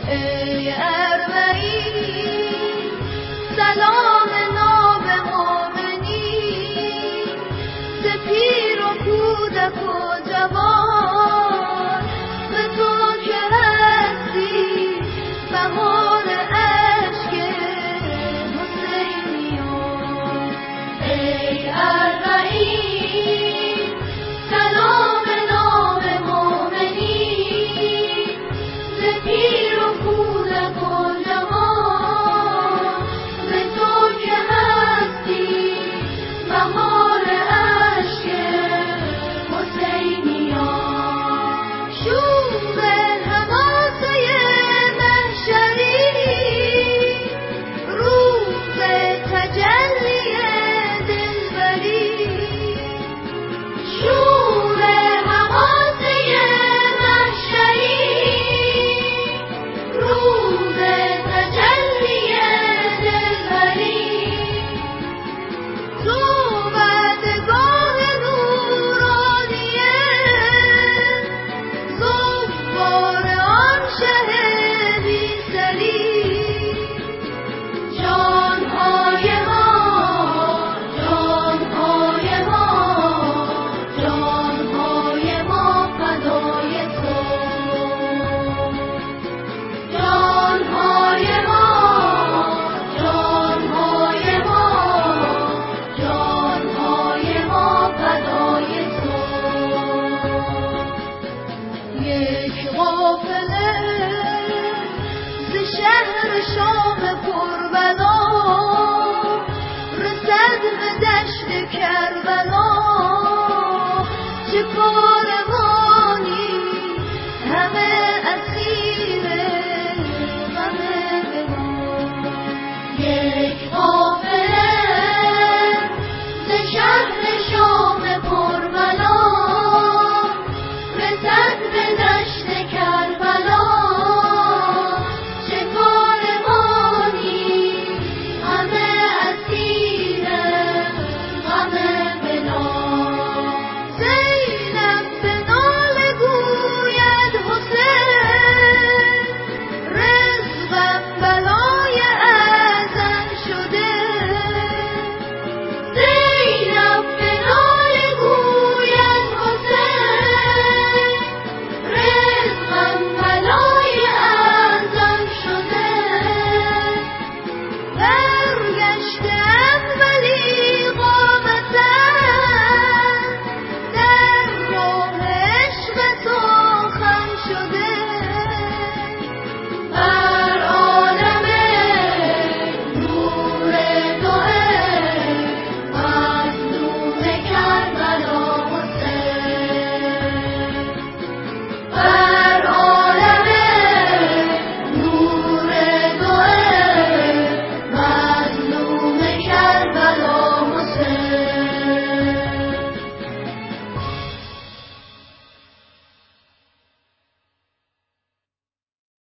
ای اربعین سلام ناب مؤمنین، ز پیر و کودک و جوان به تو که هستی بهار اشک حسینیان. ای اربعین سلام ناب مؤمنین، ز پیر و کودک و جوان به تو که هستی بهار اشک حسینیان. شور حماسه محشری روز تجلی دلبری، شور حماسه محشری روز تجلی دلبری، تو وعدگاه نورانیه زوار آن شه بی سری. جانهای ما جانهای ما جانهای ما فدای تو، جانهای ما جانهای ما جانهای ما فدای تو. یک قافله ز شهر شام کربلا